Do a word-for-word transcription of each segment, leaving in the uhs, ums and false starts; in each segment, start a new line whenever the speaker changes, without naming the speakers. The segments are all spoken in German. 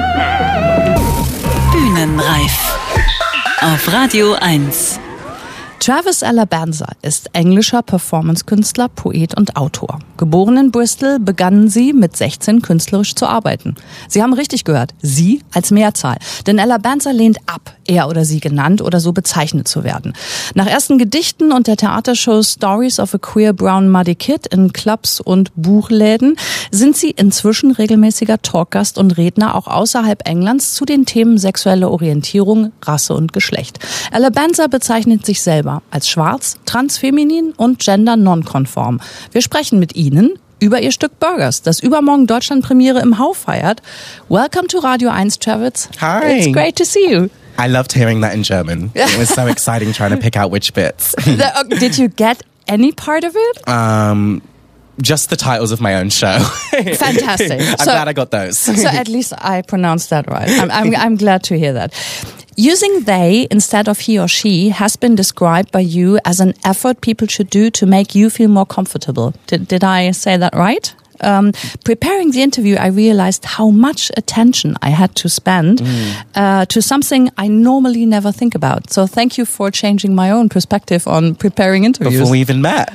Bühnenreif. Auf Radio eins.
Travis Alabanza ist englischer Performance-Künstler, Poet und Autor. Geboren in Bristol, begannen sie mit sechzehn künstlerisch zu arbeiten. Sie haben richtig gehört, sie als Mehrzahl. Denn Alabanza lehnt ab, er oder sie genannt oder so bezeichnet zu werden. Nach ersten Gedichten und der Theatershow Stories of a Queer Brown Muddy Kid in Clubs und Buchläden sind sie inzwischen regelmäßiger Talkgast und Redner auch außerhalb Englands zu den Themen sexuelle Orientierung, Rasse und Geschlecht. Alabanza bezeichnet sich selber als schwarz, transfeminin und gender-nonkonform. Wir sprechen mit Ihnen über Ihr Stück Burgers, das übermorgen Deutschlandpremiere im Hau feiert. Welcome to Radio eins, Travis.
Hi.
It's great to see you.
I loved hearing that in German. It was so exciting trying to pick out which bits.
Did you get any part of it?
Um... Just the titles of my own show.
Fantastic.
I'm
so,
glad I got those.
So at least I pronounced that right. I'm, I'm, I'm glad to hear that. Using they instead of he or she has been described by you as an effort people should do to make you feel more comfortable. Did, did I say that right? Um, preparing the interview, I realized how much attention I had to spend mm. uh, to something I normally never think about. So thank you for changing my own perspective on preparing interviews.
Before we even met.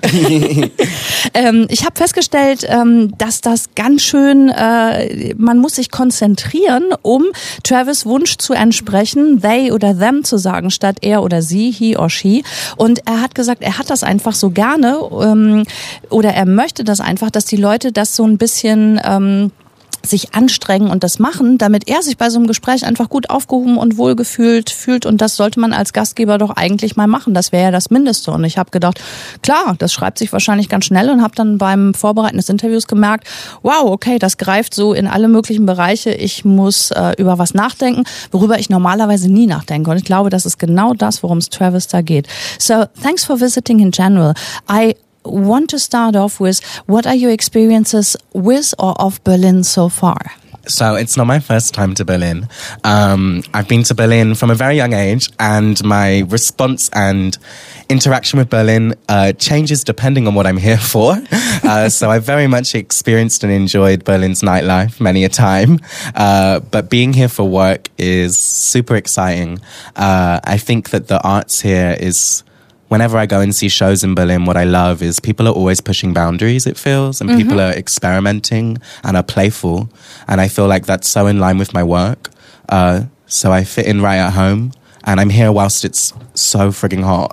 ähm, ich habe festgestellt, ähm, dass das ganz schön, äh, man muss sich konzentrieren, um Travis' Wunsch zu entsprechen, they oder them zu sagen, statt er oder sie, he or she. Und er hat gesagt, er hat das einfach so gerne ähm, oder er möchte das einfach, dass die Leute das so ein bisschen ähm, sich anstrengen und das machen, damit er sich bei so einem Gespräch einfach gut aufgehoben und wohlgefühlt fühlt. Und das sollte man als Gastgeber doch eigentlich mal machen. Das wäre ja das Mindeste. Und ich habe gedacht, klar, das schreibt sich wahrscheinlich ganz schnell und habe dann beim Vorbereiten des Interviews gemerkt, wow, okay, das greift so in alle möglichen Bereiche. Ich muss äh, über was nachdenken, worüber ich normalerweise nie nachdenke. Und ich glaube, das ist genau das, worum es Travis da geht. So, thanks for visiting in general. I want to start off with, what are your experiences with or of Berlin so far?
So it's not my first time to Berlin. Um, I've been to Berlin from a very young age, and my response and interaction with Berlin uh, changes depending on what I'm here for. Uh, so I've very much experienced and enjoyed Berlin's nightlife many a time. Uh, but being here for work is super exciting. Uh, I think that the arts here is... Whenever I go and see shows in Berlin, what I love is people are always pushing boundaries, it feels, and mm-hmm. people are experimenting and are playful. And I feel like that's so in line with my work. Uh, so I fit in right at home. And I'm here whilst it's so frigging hot.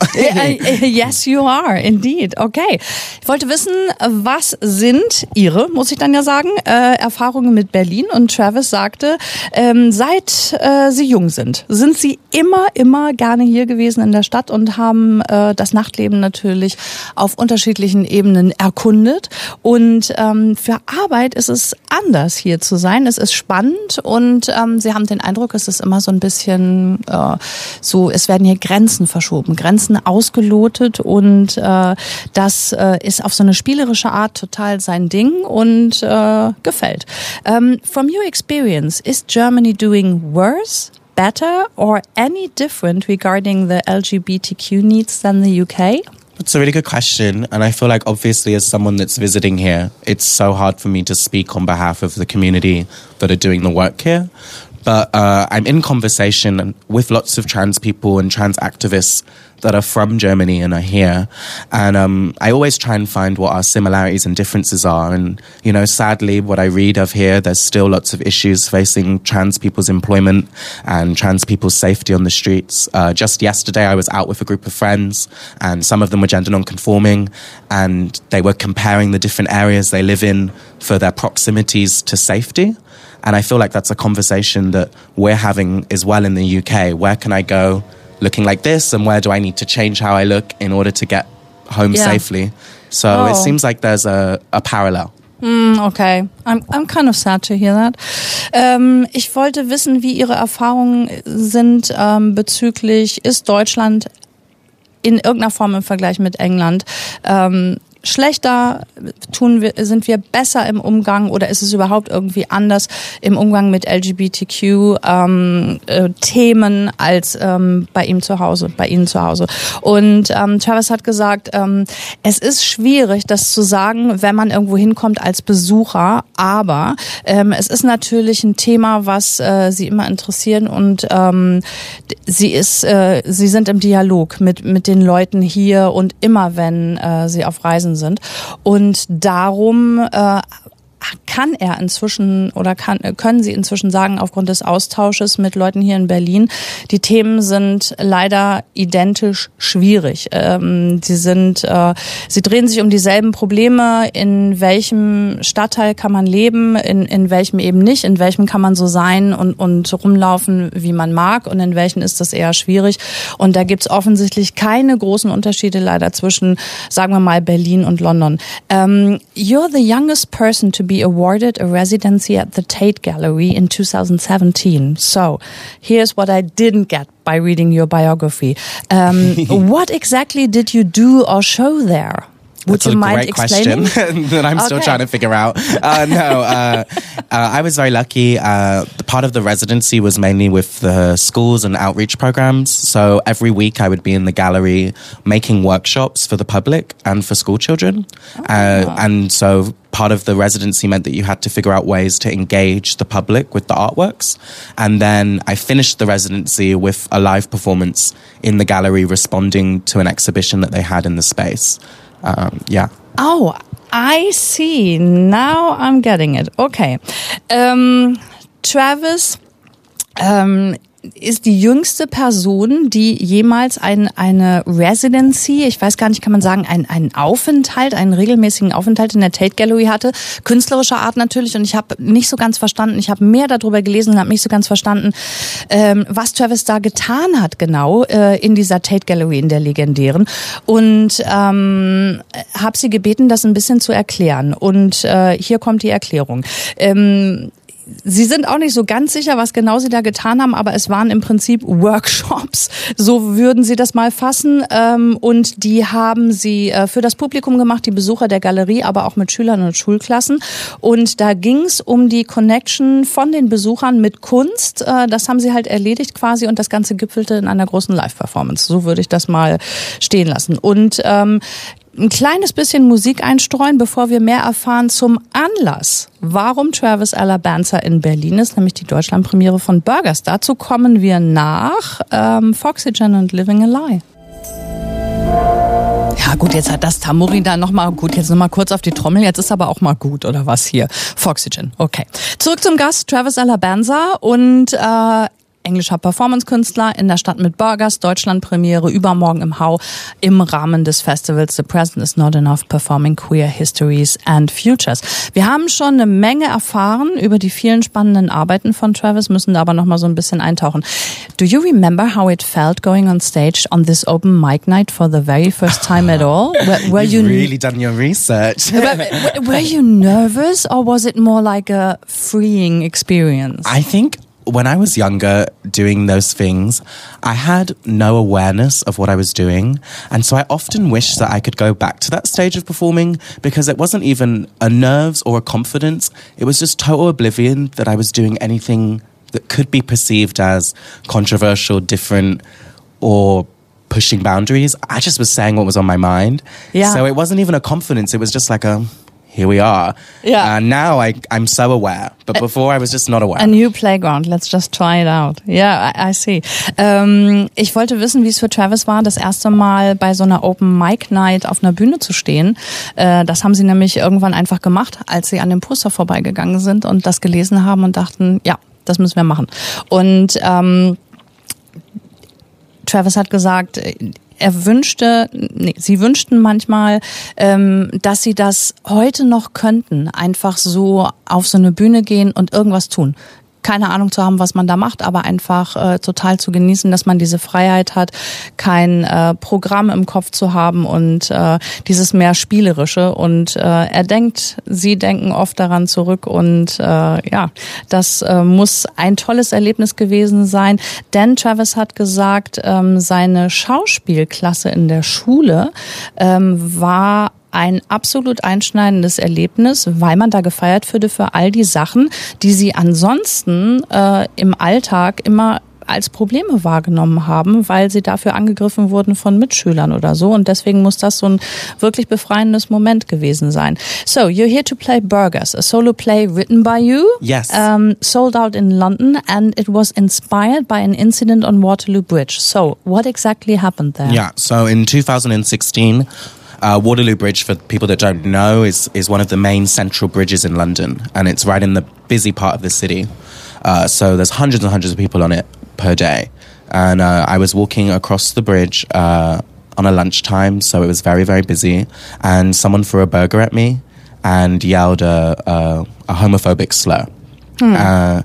Yes, you are, indeed. Okay. Ich wollte wissen, was sind Ihre, muss ich dann ja sagen, äh, Erfahrungen mit Berlin? Und Travis sagte, ähm, seit äh, Sie jung sind, sind Sie immer, immer gerne hier gewesen in der Stadt und haben äh, das Nachtleben natürlich auf unterschiedlichen Ebenen erkundet. Und ähm, für Arbeit ist es anders, hier zu sein. Es ist spannend und ähm, Sie haben den Eindruck, es ist immer so ein bisschen... Äh, So, es werden hier Grenzen verschoben, Grenzen ausgelotet und äh, das äh, ist auf so eine spielerische Art total sein Ding und äh, gefällt. Um, from your experience, is Germany doing worse, better or any different regarding the L G B T Q needs than the U K?
It's a really good question, and I feel like obviously as someone that's visiting here, it's so hard for me to speak on behalf of the community that are doing the work here. But uh, I'm in conversation with lots of trans people and trans activists that are from Germany and are here. And um, I always try and find what our similarities and differences are. And, you know, sadly, what I read of here, there's still lots of issues facing trans people's employment and trans people's safety on the streets. Uh, just yesterday, I was out with a group of friends, and some of them were gender non-conforming, and they were comparing the different areas they live in for their proximities to safety. And I feel like that's a conversation that we're having as well in the U K. Where can I go looking like this, and where do I need to change how I look in order to get home yeah. safely? So oh. it seems like there's a, a parallel.
Mm, okay, I'm I'm kind of sad to hear that. Ähm, ich wollte wissen, wie Ihre Erfahrungen sind ähm, bezüglich, ist Deutschland in irgendeiner Form im Vergleich mit England ähm, schlechter, tun wir, sind wir besser im Umgang oder ist es überhaupt irgendwie anders im Umgang mit L G B T Q ähm, äh, Themen als ähm, bei ihm zu Hause, bei ihnen zu Hause. Und ähm, Travis hat gesagt, ähm, es ist schwierig, das zu sagen, wenn man irgendwo hinkommt als Besucher, aber ähm, es ist natürlich ein Thema, was äh, sie immer interessieren und ähm, sie ist, äh, sie sind im Dialog mit mit den Leuten hier und immer, wenn äh, sie auf Reisen sind. Und darum äh, kann er inzwischen oder kann, können sie inzwischen sagen, aufgrund des Austausches mit Leuten hier in Berlin, die Themen sind leider identisch schwierig. Ähm, sie sind, äh, sie drehen sich um dieselben Probleme. In welchem Stadtteil kann man leben, in, in welchem eben nicht, in welchem kann man so sein und, und rumlaufen, wie man mag und in welchen ist das eher schwierig. Und da gibt's offensichtlich keine großen Unterschiede leider zwischen, sagen wir mal, Berlin und London. Um, you're the youngest person to be awarded a residency at the Tate Gallery in two thousand seventeen. So, here's what I didn't get by reading your biography. Um, what exactly did you do or show there? Would
That's
you
a
mind
great
explaining?
question that I'm still
Okay.
trying to figure out. Uh, no, uh, uh, I was very lucky. Uh, the part of the residency was mainly with the schools and outreach programs. So every week I would be in the gallery making workshops for the public and for school children. Oh. Uh, and so part of the residency meant that you had to figure out ways to engage the public with the artworks. And then I finished the residency with a live performance in the gallery responding to an exhibition that they had in the space. Um, yeah.
Oh, I see. Now I'm getting it. Okay. Um, Travis um, ist die jüngste Person, die jemals ein, eine Residency, ich weiß gar nicht, kann man sagen, einen, einen Aufenthalt, einen regelmäßigen Aufenthalt in der Tate Gallery hatte. Künstlerischer Art natürlich. Und ich habe nicht so ganz verstanden, ich habe mehr darüber gelesen und habe nicht so ganz verstanden, ähm, was Travis da getan hat genau äh, in dieser Tate Gallery, in der legendären. Und ähm, habe sie gebeten, das ein bisschen zu erklären. Und äh, hier kommt die Erklärung. Ähm, Sie sind auch nicht so ganz sicher, was genau Sie da getan haben, aber es waren im Prinzip Workshops, so würden Sie das mal fassen. Und die haben Sie für das Publikum gemacht, die Besucher der Galerie, aber auch mit Schülern und Schulklassen. Und da ging es um die Connection von den Besuchern mit Kunst. Das haben Sie halt erledigt quasi und das Ganze gipfelte in einer großen Live-Performance. So würde ich das mal stehen lassen. Und ähm, ein kleines bisschen Musik einstreuen, bevor wir mehr erfahren zum Anlass, warum Travis Alabanza in Berlin ist, nämlich die Deutschlandpremiere von Burgers. Dazu kommen wir nach ähm, Foxygen und Living a Lie. Ja gut, jetzt hat das Tamuri da nochmal, gut, jetzt nochmal kurz auf die Trommel, jetzt ist aber auch mal gut, oder was hier? Foxygen, okay. Zurück zum Gast, Travis Alabanza und äh, englischer Performance-Künstler in der Stadt mit Burgers, Deutschlandpremiere übermorgen im Hau im Rahmen des Festivals The Present is Not Enough Performing Queer Histories and Futures. Wir haben schon eine Menge erfahren über die vielen spannenden Arbeiten von Travis, müssen da aber noch mal so ein bisschen eintauchen. Do you remember how it felt going on stage on this open mic night for the very first time at all? Were, were
You've
you
really done your research.
were, were you nervous or was it more like a freeing experience?
I think when I was younger doing those things, I had no awareness of what I was doing. And so I often wish that I could go back to that stage of performing because it wasn't even a nerves or a confidence. It was just total oblivion that I was doing anything that could be perceived as controversial, different, or pushing boundaries. I just was saying what was on my mind.
Yeah.
So it wasn't even a confidence. It was just like a... here we are.
Yeah.
And now I, I'm so aware. But before I was just not aware.
A new playground. Let's just try it out. Yeah, I, I see. Ähm, ich wollte wissen, wie es für Travis war, das erste Mal bei so einer Open Mic Night auf einer Bühne zu stehen. Äh, das haben sie nämlich irgendwann einfach gemacht, als sie an dem Poster vorbeigegangen sind und das gelesen haben und dachten, ja, das müssen wir machen. Und ähm, Travis hat gesagt, er wünschte, nee, sie wünschten manchmal, ähm, dass sie das heute noch könnten, einfach so auf so eine Bühne gehen und irgendwas tun. Keine Ahnung zu haben, was man da macht, aber einfach äh, total zu genießen, dass man diese Freiheit hat, kein äh, Programm im Kopf zu haben und äh, dieses mehr Spielerische. Und äh, er denkt, sie denken oft daran zurück und äh, ja, das äh, muss ein tolles Erlebnis gewesen sein. Denn Travis hat gesagt, ähm, seine Schauspielklasse in der Schule ähm, war ein absolut einschneidendes Erlebnis, weil man da gefeiert würde für all die Sachen, die sie ansonsten äh, im Alltag immer als Probleme wahrgenommen haben, weil sie dafür angegriffen wurden von Mitschülern oder so. Und deswegen muss das so ein wirklich befreiendes Moment gewesen sein. So, you're here to play Burgers, a solo play written by you.
Yes.
Um, sold out in London, and it was inspired by an incident on Waterloo Bridge. So, what exactly happened there?
Yeah, so in two thousand sixteen, uh, Waterloo Bridge, for people that don't know, is, is one of the main central bridges in London. And it's right in the busy part of the city. Uh, so there's hundreds and hundreds of people on it per day. And uh, I was walking across the bridge uh, on a lunchtime, so it was very, very busy. And someone threw a burger at me and yelled a, a, a homophobic slur. Hmm. Uh,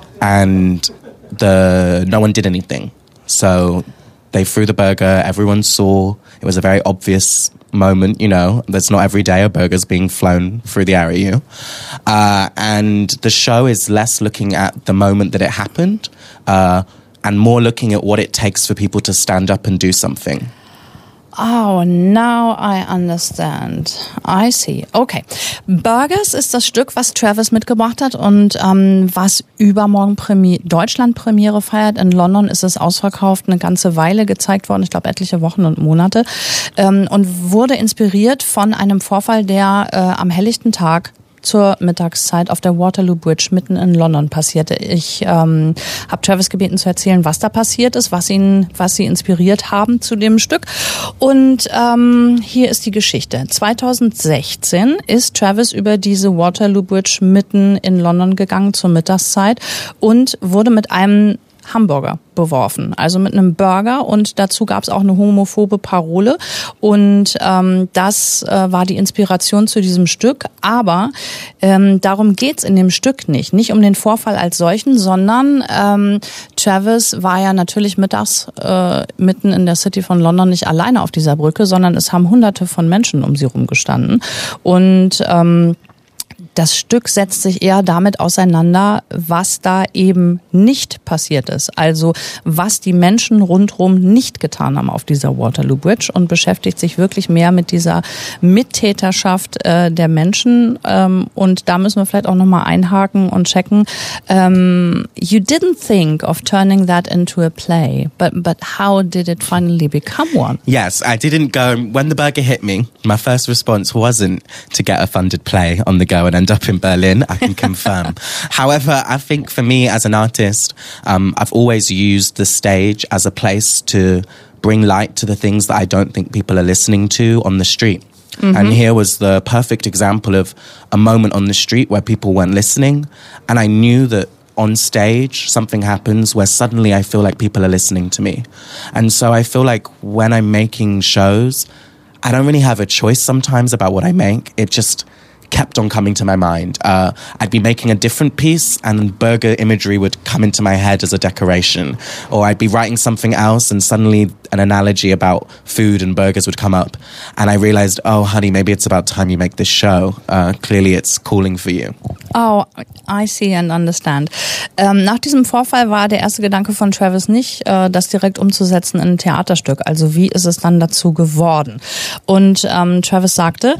and the no one did anything. So they threw the burger, everyone saw. It was a very obvious moment, you know. That's not every day a burger's being flown through the air at you. Uh, and the show is less looking at the moment that it happened, uh, and more looking at what it takes for people to stand up and do something.
Oh, now I understand. I see. Okay. Burgers ist das Stück, was Travis mitgebracht hat und ähm, was übermorgen Premi- Deutschland-Premiere feiert. In London ist es ausverkauft, eine ganze Weile gezeigt worden, ich glaube etliche Wochen und Monate, ähm, und wurde inspiriert von einem Vorfall, der äh, am helllichten Tag zur Mittagszeit auf der Waterloo Bridge mitten in London passierte. Ich ähm, habe Travis gebeten zu erzählen, was da passiert ist, was ihn, was sie inspiriert haben zu dem Stück. Und ähm, hier ist die Geschichte. zwanzig sechzehn ist Travis über diese Waterloo Bridge mitten in London gegangen zur Mittagszeit und wurde mit einem Hamburger beworfen, also mit einem Burger, und dazu gab es auch eine homophobe Parole, und ähm, das äh, war die Inspiration zu diesem Stück, aber ähm, darum geht's in dem Stück nicht, nicht um den Vorfall als solchen, sondern ähm, Travis war ja natürlich mittags äh, mitten in der City von London nicht alleine auf dieser Brücke, sondern es haben hunderte von Menschen um sie rumgestanden, und ähm, das Stück setzt sich eher damit auseinander, was da eben nicht passiert ist. Also was die Menschen rundherum nicht getan haben auf dieser Waterloo Bridge, und beschäftigt sich wirklich mehr mit dieser Mittäterschaft äh, der Menschen. Ähm, und da müssen wir vielleicht auch nochmal einhaken und checken. Um, you didn't think of turning that into a play, but, but how did it finally become one?
Yes, I didn't go. When the burger hit me, my first response wasn't to get a funded play on the go and end up in Berlin, I can confirm. However, I think for me as an artist, um, I've always used the stage as a place to bring light to the things that I don't think people are listening to on the street. Mm-hmm. And here was the perfect example of a moment on the street where people weren't listening. And I knew that on stage, something happens where suddenly I feel like people are listening to me. And so I feel like when I'm making shows, I don't really have a choice sometimes about what I make. It just kept on coming to my mind. Uh, I'd be making a different piece and burger imagery would come into my head as a decoration. Or I'd be writing something else and suddenly an analogy about food and burgers would come up. And I realized, oh, honey, maybe it's about time you make this show. Uh, clearly it's calling for you.
Oh, I see and understand. Ähm, nach diesem Vorfall war der erste Gedanke von Travis nicht, äh, das direkt umzusetzen in ein Theaterstück. Also wie ist es dann dazu geworden? Und ähm, Travis sagte,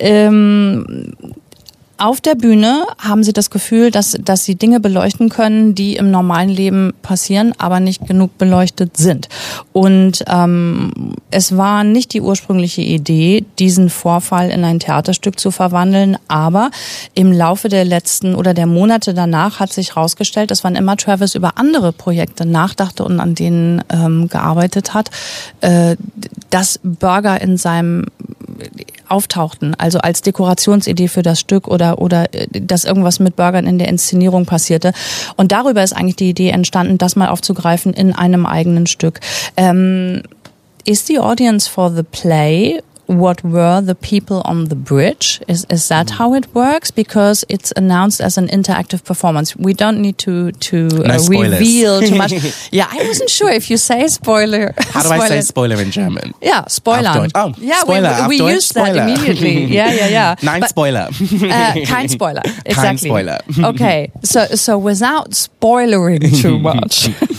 ähm, auf der Bühne haben sie das Gefühl, dass, dass sie Dinge beleuchten können, die im normalen Leben passieren, aber nicht genug beleuchtet sind. Und ähm, es war nicht die ursprüngliche Idee, diesen Vorfall in ein Theaterstück zu verwandeln, aber im Laufe der letzten oder der Monate danach hat sich herausgestellt, dass wann immer Travis über andere Projekte nachdachte und an denen ähm, gearbeitet hat, äh, dass Burger in seinem auftauchten, also als Dekorationsidee für das Stück oder oder dass irgendwas mit Burgern in der Inszenierung passierte. Und darüber ist eigentlich die Idee entstanden, das mal aufzugreifen in einem eigenen Stück. Um, is the audience for the play what were the people on the bridge? Is is that how it works? Because it's announced as an interactive performance. We don't need to to
no
uh, reveal too much. Yeah, I wasn't sure if you say spoiler.
How do spoiler. I say spoiler in German?
Yeah, Spoiler.
Oh,
yeah,
spoiler.
we, we used that immediately. Yeah, yeah, yeah.
Nein,
but,
Spoiler.
uh, kein Spoiler. Exactly.
Kein Spoiler.
Okay, so so without spoilering too much.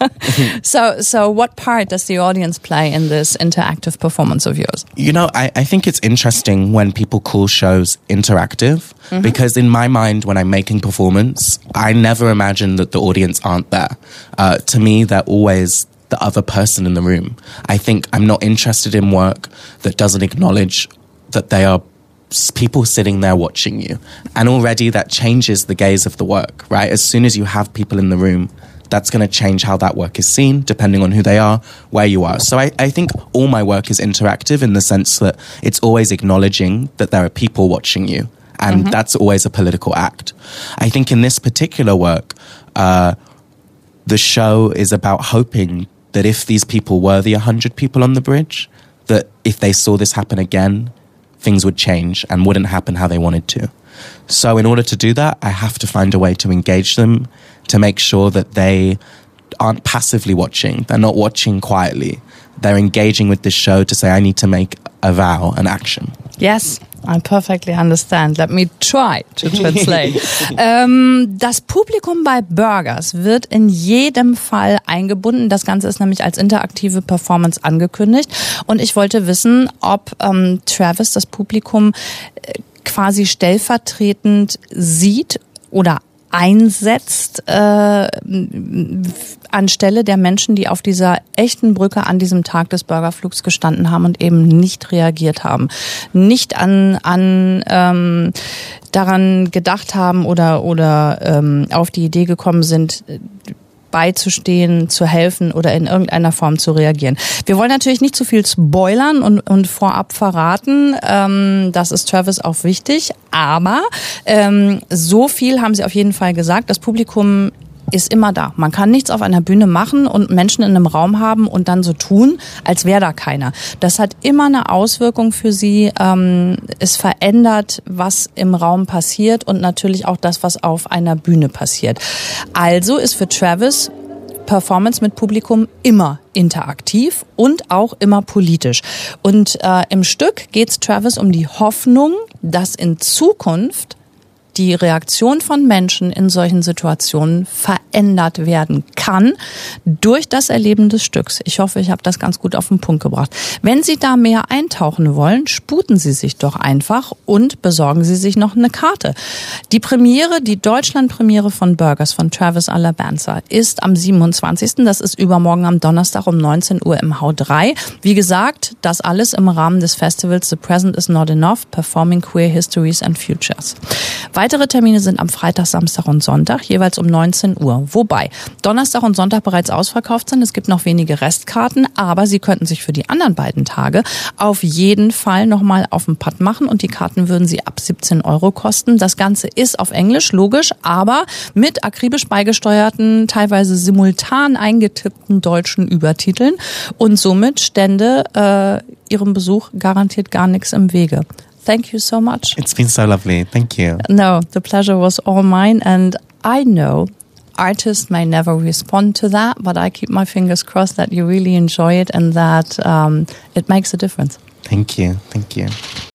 so, so what part does the audience play in this interactive performance of yours?
You know, I, I think it's interesting when people call shows interactive mm-hmm. because in my mind, when I'm making performance, I never imagine that the audience aren't there. Uh, to me, they're always the other person in the room. I think I'm not interested in work that doesn't acknowledge that they are people sitting there watching you. And already that changes the gaze of the work, right? As soon as you have people in the room, that's going to change how that work is seen, depending on who they are, where you are. So I, I think all my work is interactive in the sense that it's always acknowledging that there are people watching you. And mm-hmm. that's always a political act. I think in this particular work, uh, the show is about hoping that if these people were the one hundred people on the bridge, that if they saw this happen again, things would change and wouldn't happen how they wanted to. So in order to do that, I have to find a way to engage them, to make sure that they aren't passively watching. They're not watching quietly. They're engaging with this show to say, I need to make a vow, an action.
Yes, I perfectly understand. Let me try to translate. ähm, das Publikum bei Burgers wird in jedem Fall eingebunden. Das Ganze ist nämlich als interaktive Performance angekündigt. Und ich wollte wissen, ob ähm, Travis das Publikum äh, quasi stellvertretend sieht oder einsetzt äh, anstelle der Menschen, die auf dieser echten Brücke an diesem Tag des Burgerflugs gestanden haben und eben nicht reagiert haben, nicht an an ähm, daran gedacht haben oder oder ähm, auf die Idee gekommen sind, beizustehen, zu helfen oder in irgendeiner Form zu reagieren. Wir wollen natürlich nicht zu viel spoilern und, und vorab verraten. Ähm, das ist Travis auch wichtig. Aber ähm, so viel haben sie auf jeden Fall gesagt. Das Publikum ist immer da. Man kann nichts auf einer Bühne machen und Menschen in einem Raum haben und dann so tun, als wäre da keiner. Das hat immer eine Auswirkung für sie. Ähm, es verändert, was im Raum passiert und natürlich auch das, was auf einer Bühne passiert. Also ist für Travis Performance mit Publikum immer interaktiv und auch immer politisch. Und äh, im Stück geht es Travis um die Hoffnung, dass in Zukunft die Reaktion von Menschen in solchen Situationen verändert werden kann durch das Erleben des Stücks. Ich hoffe, ich habe das ganz gut auf den Punkt gebracht. Wenn Sie da mehr eintauchen wollen, sputen Sie sich doch einfach und besorgen Sie sich noch eine Karte. Die Premiere, die Deutschland-Premiere von Burgers von Travis Alabanza ist am siebenundzwanzigsten Das ist übermorgen am Donnerstag um neunzehn Uhr im H drei. Wie gesagt, das alles im Rahmen des Festivals The Present is Not Enough, Performing Queer Histories and Futures. Weitere Termine sind am Freitag, Samstag und Sonntag, jeweils um neunzehn Uhr. Wobei Donnerstag und Sonntag bereits ausverkauft sind. Es gibt noch wenige Restkarten, aber Sie könnten sich für die anderen beiden Tage auf jeden Fall nochmal auf den Pott machen und die Karten würden Sie ab siebzehn Euro kosten. Das Ganze ist auf Englisch, logisch, aber mit akribisch beigesteuerten, teilweise simultan eingetippten deutschen Übertiteln und somit stände äh, Ihrem Besuch garantiert gar nichts im Wege. Thank you so much.
It's been so lovely. Thank you.
No, the pleasure was all mine. And I know artists may never respond to that, but I keep my fingers crossed that you really enjoy it and that um, it makes a difference.
Thank you. Thank you.